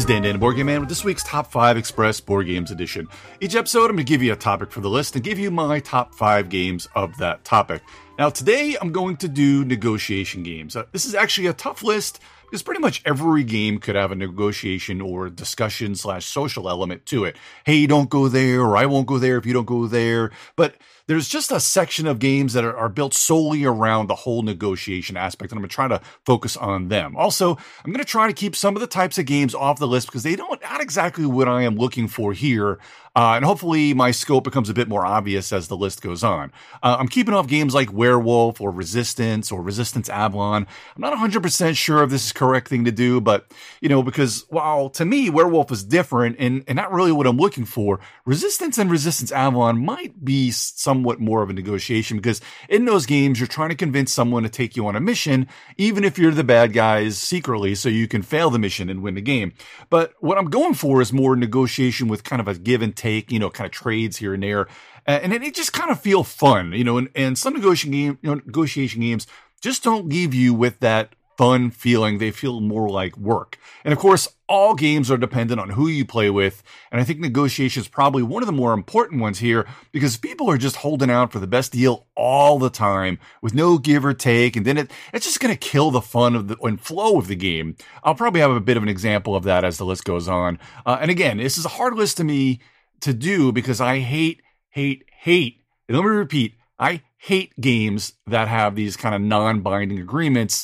Dan Dan, Board Game Man, with this week's Top 5 Express Board Games edition. Each episode, I'm going to give you a topic for the list and give you my top 5 games of that topic. Now, today, I'm going to do negotiation games. This is actually a tough list because pretty much every game could have a negotiation or discussion / social element to it. Hey, don't go there, or I won't go there if you don't go there. But there's just a section of games that are built solely around the whole negotiation aspect, and I'm going to try to focus on them. Also, I'm going to try to keep some of the types of games off the list because they don't not exactly what I am looking for here, and hopefully my scope becomes a bit more obvious as the list goes on. I'm keeping off games like Werewolf or Resistance Avalon. I'm not 100% sure if this is the correct thing to do, but, because while to me Werewolf is different and not really what I'm looking for, Resistance and Resistance Avalon might be somewhat more of a negotiation, because in those games you're trying to convince someone to take you on a mission, even if you're the bad guys secretly, so you can fail the mission and win the game. But what I'm going for is more negotiation with kind of a give and take, kind of trades here and there, and it just kind of feel fun, and some negotiation games just don't leave you with that fun feeling. They feel more like work. And of course, all games are dependent on who you play with. And I think negotiation is probably one of the more important ones here, because people are just holding out for the best deal all the time with no give or take. And then it's just going to kill the fun of and flow of the game. I'll probably have a bit of an example of that as the list goes on. And again, this is a hard list to me to do because I hate, and let me repeat, I hate games that have these kind of non-binding agreements.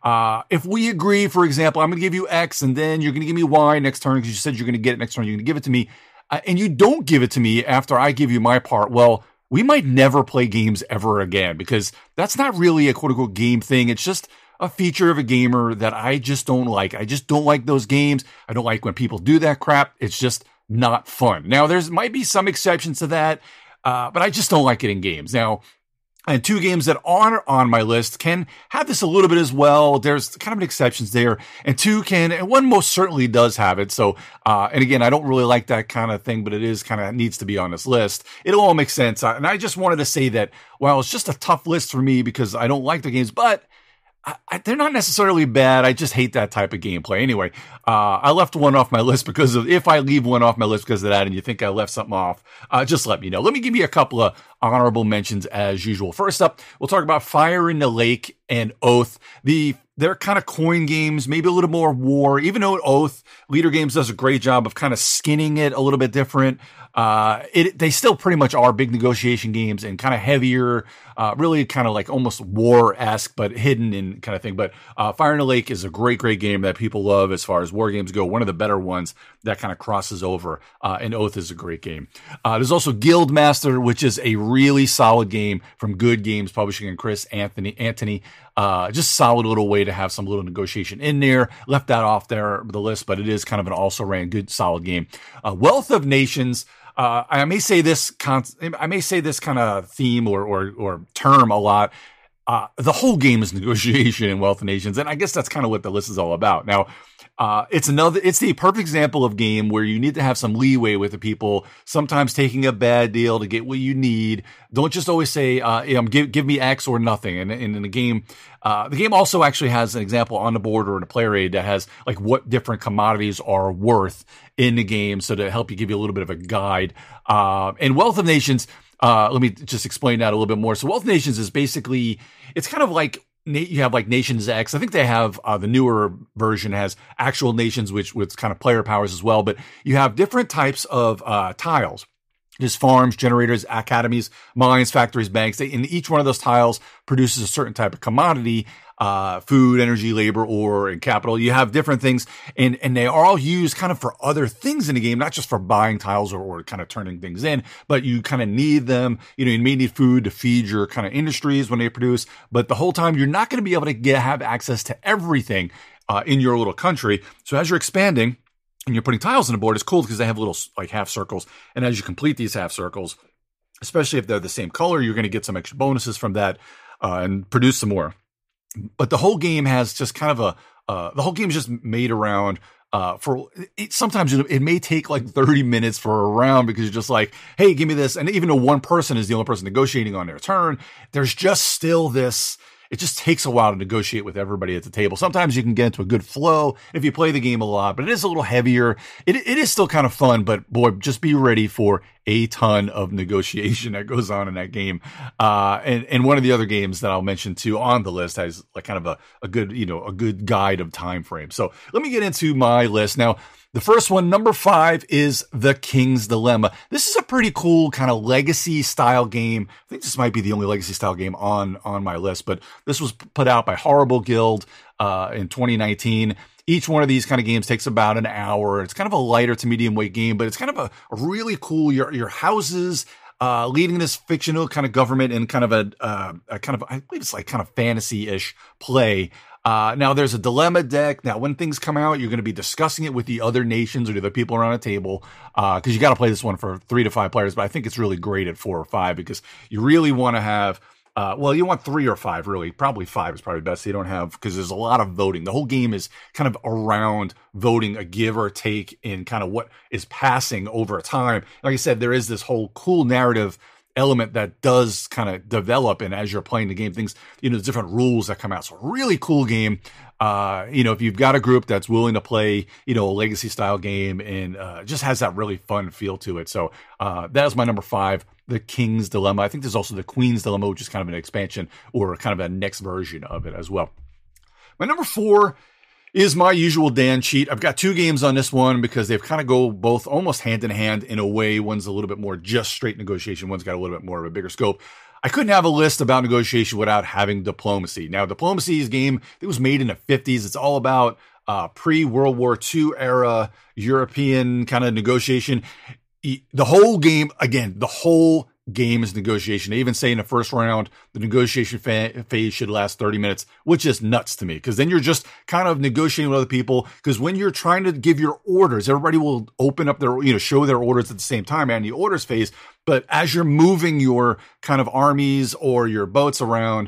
If we agree, for example, I'm going to give you X and then you're going to give me Y next turn because you said you're going to get it next turn, you're going to give it to me, and you don't give it to me after I give you my part, well, we might never play games ever again, because that's not really a quote-unquote game thing. It's just a feature of a gamer that I just don't like. I just don't like those games. I don't like when people do that crap. It's just not fun. Now, might be some exceptions to that, but I just don't like it in games. Now, and 2 games that are on my list can have this a little bit as well. There's kind of an exceptions there. And 2 and one most certainly does have it. So, and again, I don't really like that kind of thing, but it is kind of needs to be on this list. It'll all make sense. And I just wanted to say that while it's just a tough list for me because I don't like the games, but they're not necessarily bad. I just hate that type of gameplay. Anyway, I left one off my list because if I leave one off my list because of that and you think I left something off, just let me know. Let me give you a couple of honorable mentions as usual. First up, we'll talk about Fire in the Lake and Oath. They're kind of coin games, maybe a little more war, even though Oath, Leader Games does a great job of kind of skinning it a little bit different. They still pretty much are big negotiation games and kind of heavier, really kind of like almost war-esque, but hidden in kind of thing. But Fire in the Lake is a great game that people love as far as war games go. One of the better ones that kind of crosses over. And Oath is a great game. There's also Guildmaster, which is a really solid game from Good Games Publishing and Chris Anthony. Just solid little way to have some little negotiation in there. Left that off the list, but it is kind of an also ran good solid game. Wealth of Nations. I may say this kind of theme or term a lot. The whole game is negotiation in Wealth of Nations, and I guess that's kind of what the list is all about. Now, it's the perfect example of game where you need to have some leeway with the people, sometimes taking a bad deal to get what you need. Don't just always say, give me X or nothing. And in the game also actually has an example on the board or in a player aid that has like what different commodities are worth in the game. So to help you give you a little bit of a guide. And Wealth of Nations, let me just explain that a little bit more. So Wealth of Nations is basically, it's kind of like, you have like Nations X. I think they have the newer version has actual nations, which with kind of player powers as well. But you have different types of tiles. There's farms, generators, academies, mines, factories, banks. And each one of those tiles produces a certain type of commodity, food, energy, labor, ore, and capital. You have different things, and they are all used kind of for other things in the game, not just for buying tiles or kind of turning things in, but you kind of need them. You may need food to feed your kind of industries when they produce, but the whole time you're not going to be able to have access to everything in your little country. So as you're expanding, and you're putting tiles on the board, it's cool because they have little like half circles. And as you complete these half circles, especially if they're the same color, you're going to get some extra bonuses from that and produce some more. But the whole game has just kind of the whole game is just made around sometimes it may take like 30 minutes for a round because you're just like, hey, give me this. And even though one person is the only person negotiating on their turn, there's just still this. it just takes a while to negotiate with everybody at the table. Sometimes you can get into a good flow if you play the game a lot, but it is a little heavier. It is still kind of fun, but boy, just be ready for a ton of negotiation that goes on in that game. And one of the other games that I'll mention too on the list has like kind of a good guide of time frame. So let me get into my list now. The first one, number 5, is The King's Dilemma. This is a pretty cool kind of legacy style game. I think this might be the only legacy style game on my list, but this was put out by Horrible Guild in 2019. Each one of these kind of games takes about an hour. It's kind of a lighter to medium weight game, but it's kind of a really cool, your houses leading this fictional kind of government in kind of a kind of, I believe it's like kind of fantasy-ish play. Now there's a dilemma deck. Now when things come out, you're going to be discussing it with the other nations or the other people around a table. Cause you got to play this one for 3 to 5 players, but I think it's really great at 4 or 5 because you really want to have, you want 3 or 5 really. Probably 5 is probably best. So you don't have, cause there's a lot of voting. The whole game is kind of around voting, a give or take in kind of what is passing over time. Like I said, there is this whole cool narrative element that does kind of develop, and as you're playing the game, things, different rules that come out. So really cool game. If you've got a group that's willing to play, a legacy style game and just has that really fun feel to it. So that is my number 5, The King's Dilemma. I think there's also The Queen's Dilemma, which is kind of an expansion or kind of a next version of it as well. My number 4 is my usual Dan cheat. I've got 2 games on this one because they've kind of go both almost hand in hand in a way. One's a little bit more just straight negotiation. One's got a little bit more of a bigger scope. I couldn't have a list about negotiation without having diplomacy. Now, diplomacy is a game that was made in the 50s. It's all about pre-World War II era European kind of negotiation. The whole game, again, the whole game is negotiation. They even say in the first round, the negotiation phase should last 30 minutes, which is nuts to me because then you're just kind of negotiating with other people. Because when you're trying to give your orders, everybody will open up their, show their orders at the same time and the orders phase. But as you're moving your kind of armies or your boats around,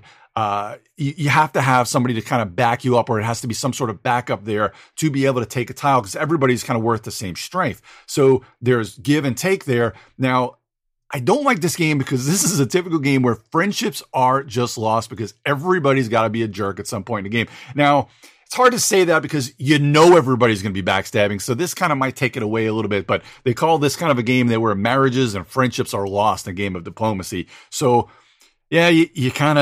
you have to have somebody to kind of back you up, or it has to be some sort of backup there to be able to take a tile because everybody's kind of worth the same strength. So there's give and take there. Now, I don't like this game because this is a typical game where friendships are just lost because everybody's got to be a jerk at some point in the game. Now, it's hard to say that because everybody's going to be backstabbing. So this kind of might take it away a little bit, but they call this kind of a game where marriages and friendships are lost in a game of diplomacy. So yeah, you kind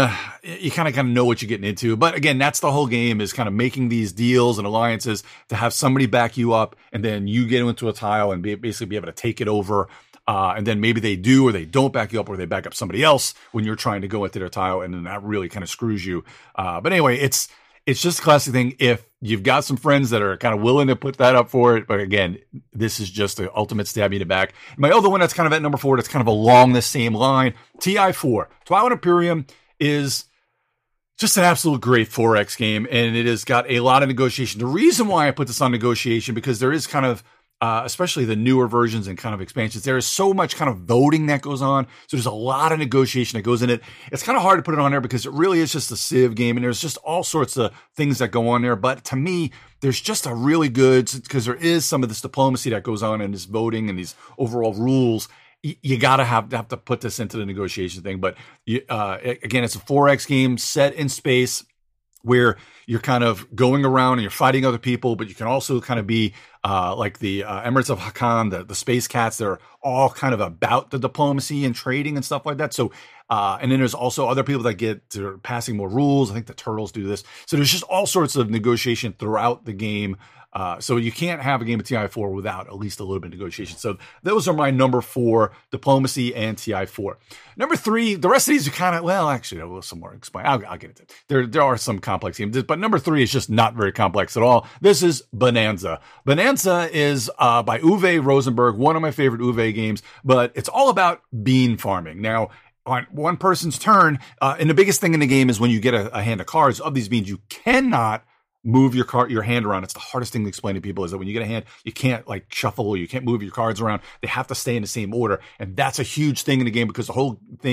of know what you're getting into. But again, that's the whole game, is kind of making these deals and alliances to have somebody back you up, and then you get into a tile and basically be able to take it over. And then maybe they do or they don't back you up, or they back up somebody else when you're trying to go into their tile, and then that really kind of screws you. But anyway, it's just a classic thing. If you've got some friends that are kind of willing to put that up for it, but again, this is just the ultimate stab you in the back. My other one that's kind of at number 4, that's kind of along the same line, TI4. Twilight Imperium is just an absolute great 4X game, and it has got a lot of negotiation. The reason why I put this on negotiation, because there is kind of especially the newer versions and kind of expansions, there is so much kind of voting that goes on. So there's a lot of negotiation that goes in it. It's kind of hard to put it on there because it really is just a Civ game, and there's just all sorts of things that go on there. But to me, there's just a really good, because there is some of this diplomacy that goes on and this voting and these overall rules. You gotta have to put this into the negotiation thing. But again, it's a 4X game set in space, where you're kind of going around and you're fighting other people, but you can also kind of be like the Emirates of Hakan, the Space Cats. They're all kind of about the diplomacy and trading and stuff like that. So, and then there's also other people that they're passing more rules. I think the Turtles do this. So there's just all sorts of negotiation throughout the game. So you can't have a game of TI4 without at least a little bit of negotiation. So those are my number 4, diplomacy and TI4. Number 3, the rest of these are kind of, well, actually, there was some more explain. I'll get into it. There are some complex games, but number 3 is just not very complex at all. This is Bonanza. Bonanza is by Uwe Rosenberg, one of my favorite Uwe games, but it's all about bean farming. Now, on one person's turn, and the biggest thing in the game is when you get a hand of cards of these beans, you cannot move your hand around. It's the hardest thing to explain to people, is that when you get a hand, you can't like shuffle, or you can't move your cards around. They have to stay in the same order. And that's a huge thing in the game, because the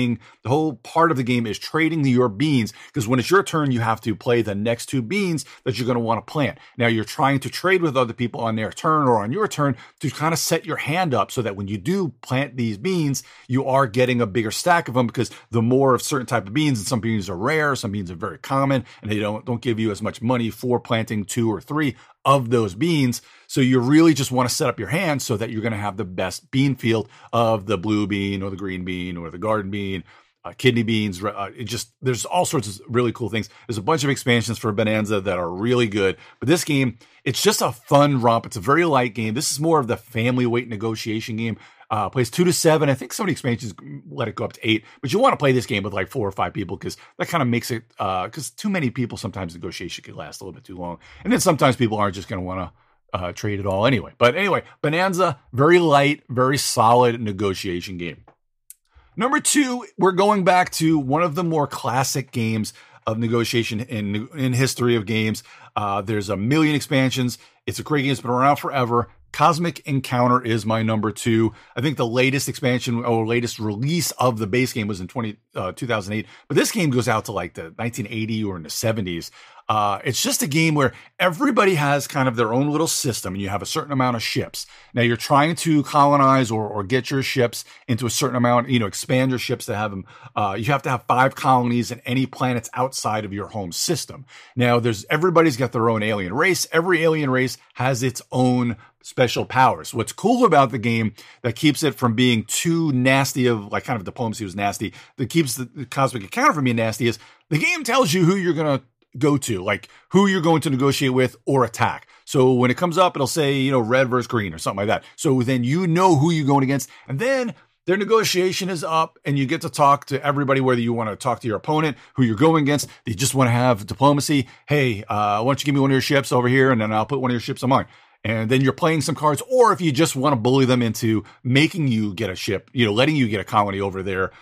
whole part of the game is trading your beans, because when it's your turn, you have to play the next 2 beans that you're going to want to plant. Now you're trying to trade with other people on their turn or on your turn to kind of set your hand up so that when you do plant these beans, you are getting a bigger stack of them, because the more of certain type of beans, and some beans are rare, some beans are very common, and they don't give you as much money for planting 2 or 3 of those beans. So you really just want to set up your hand so that you're going to have the best bean field of the blue bean or the green bean or the garden bean, kidney beans. There's all sorts of really cool things. There's a bunch of expansions for Bonanza that are really good, but this game, it's just a fun romp. It's a very light game. This is more of the family weight negotiation game. Plays 2 to 7. I think some of the expansions let it go up to 8, but you want to play this game with like 4 or 5 people, because that kind of makes it, because too many people, sometimes negotiation can last a little bit too long. And then sometimes people aren't just going to want to trade it all anyway. But anyway, Bonanza, very light, very solid negotiation game. Number 2, we're going back to one of the more classic games of negotiation in history of games. There's a million expansions. It's a great game. It's been around forever. Cosmic Encounter is my number 2. I think the latest expansion or latest release of the base game was in 2008, but this game goes out to like the 1980 or in the 70s. It's just a game where everybody has kind of their own little system, and you have a certain amount of ships. Now you're trying to colonize or get your ships into a certain amount, expand your ships to have them. You have to have 5 colonies in any planets outside of your home system. Now everybody's got their own alien race. Every alien race has its own special powers. What's cool about the game that keeps it from being too nasty, of like kind of diplomacy was nasty, that keeps the Cosmic Encounter from being nasty, is the game tells you who you're going to go to, like who you're going to negotiate with or attack. So when it comes up, it'll say, red versus green or something like that. So then you know who you're going against, and then their negotiation is up, and you get to talk to everybody, whether you want to talk to your opponent, who you're going against, they just want to have diplomacy. Hey, why don't you give me one of your ships over here, and then I'll put one of your ships on mine. And then you're playing some cards, or if you just want to bully them into making you get a ship, letting you get a colony over there,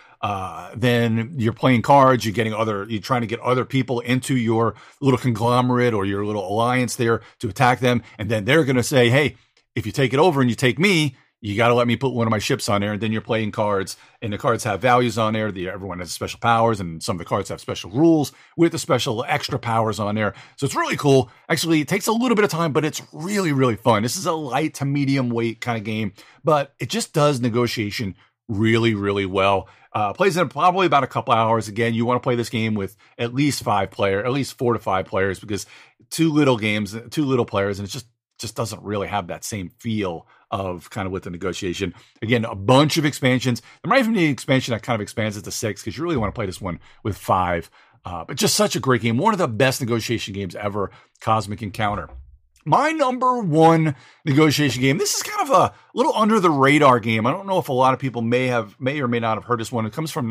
then you're playing cards, you're trying to get other people into your little conglomerate or your little alliance there to attack them. And then they're going to say, hey, if you take it over and you take me, you got to let me put one of my ships on there. And then you're playing cards, and the cards have values on there. Everyone has special powers, and some of the cards have special rules with the special extra powers on there. So it's really cool. Actually, it takes a little bit of time, but it's really, really fun. This is a light to medium weight kind of game, but it just does negotiation really, really well. Plays in probably about a couple hours. Again, you want to play this game with at least 4 to 5 players, because 2 little players, and it just doesn't really have that same feel of kind of with the negotiation. Again, a bunch of expansions. There might even be an expansion that kind of expands it to 6, because you really want to play this one with 5. But just such a great game. One of the best negotiation games ever, Cosmic Encounter. My number 1 negotiation game. This is kind of a little under the radar game. I don't know if a lot of people may or may not have heard this one. It comes from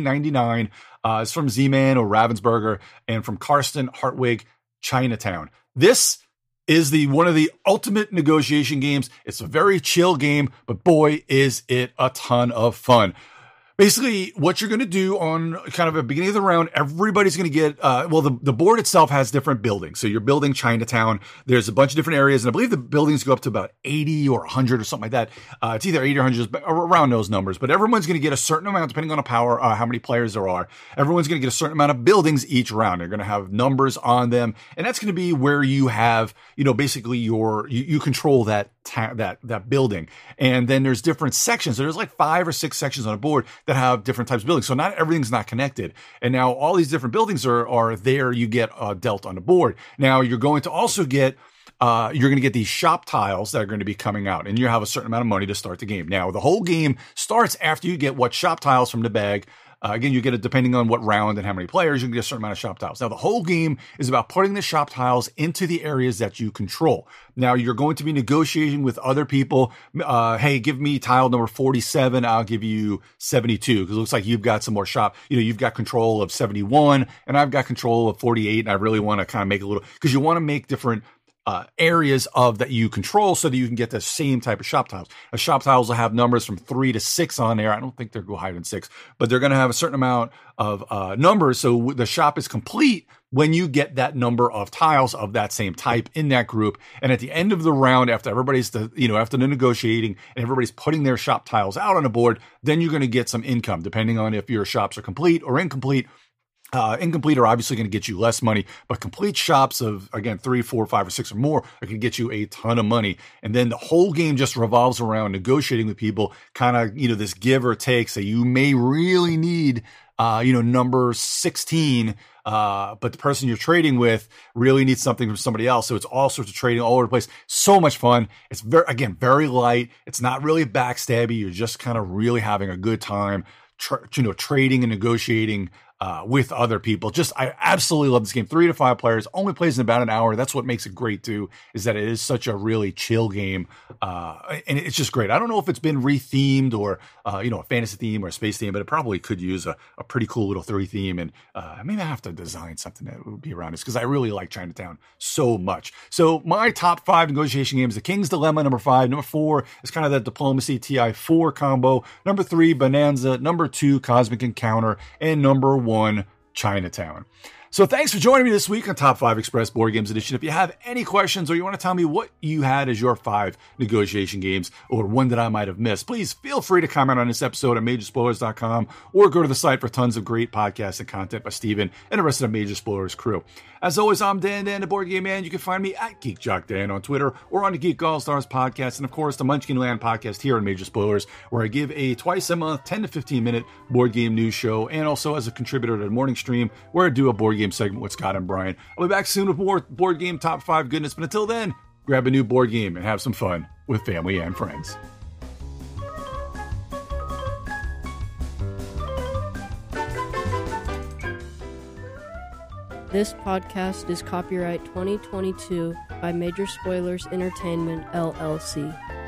1999. It's from Z-Man or Ravensburger, and from Karsten Hartwig, Chinatown. This is one of the ultimate negotiation games. It's a very chill game, but boy, is it a ton of fun. Basically, what you're going to do on kind of a beginning of the round, everybody's going to get, the board itself has different buildings. So you're building Chinatown. There's a bunch of different areas, and I believe the buildings go up to about 80 or 100 or something like that. It's either 80 or 100, but around those numbers. But everyone's going to get a certain amount, depending on the power, how many players there are. Everyone's going to get a certain amount of buildings each round. They're going to have numbers on them, and that's going to be where you have, basically you control that building. And then there's different sections. So there's like 5 or 6 sections on a board that have different types of buildings. So not everything's not connected. And now all these different buildings are there. You get dealt on the board. Now you're going to also get these shop tiles that are going to be coming out, and you have a certain amount of money to start the game. Now the whole game starts after you get what shop tiles from the bag. Again, you get it depending on what round and how many players, you can get a certain amount of shop tiles. Now, the whole game is about putting the shop tiles into the areas that you control. Now, you're going to be negotiating with other people. Hey, give me tile number 47. I'll give you 72, because it looks like you've got some more shop. You've got control of 71, and I've got control of 48, and I really want to kind of make a little, because you want to make different areas of that you control so that you can get the same type of shop tiles. Shop tiles will have numbers from 3 to 6 on there. I don't think they'll go higher than 6, but they're going to have a certain amount of numbers. So the shop is complete when you get that number of tiles of that same type in that group. And at the end of the round, after everybody's, after the negotiating and everybody's putting their shop tiles out on the board, then you're going to get some income depending on if your shops are complete or incomplete. Incomplete are obviously going to get you less money, but complete shops of, again, 3, 4, 5, or 6 or more are going to get you a ton of money. And then the whole game just revolves around negotiating with people, kind of, this give or take. So you may really need, number 16, but the person you're trading with really needs something from somebody else. So it's all sorts of trading all over the place. So much fun. It's very light. It's not really backstabby. You're just kind of really having a good time, trading and negotiating with other people. I absolutely love this game. 3 to 5 players, only plays in about an hour. That's what makes it great too, is that it is such a really chill game. And it's just great. I don't know if it's been rethemed or, a fantasy theme or a space theme, but it probably could use a pretty cool little 3 theme. And maybe I have to design something that would be around this because I really like Chinatown so much. So my top 5 negotiation games, The King's Dilemma, number 5. Number 4 is kind of that Diplomacy TI4 combo. Number 3, Bonanza. Number 2, Cosmic Encounter. And number 1, Chinatown. So thanks for joining me this week on Top 5 Express Board Games Edition. If you have any questions or you want to tell me what you had as your 5 negotiation games or one that I might have missed, please feel free to comment on this episode at majorspoilers.com or go to the site for tons of great podcasts and content by Steven and the rest of the Major Spoilers crew. As always, I'm Dan, the Board Game Man. You can find me at GeekJockDan on Twitter or on the Geek All Stars podcast, and of course the Munchkin Land podcast here on Major Spoilers, where I give a twice a month 10 to 15 minute board game news show, and also as a contributor to the morning stream where I do a board game segment with Scott and Brian. I'll be back soon with more board game top 5 goodness, but until then, grab a new board game and have some fun with family and friends. This podcast is copyright 2022 by Major Spoilers Entertainment, LLC.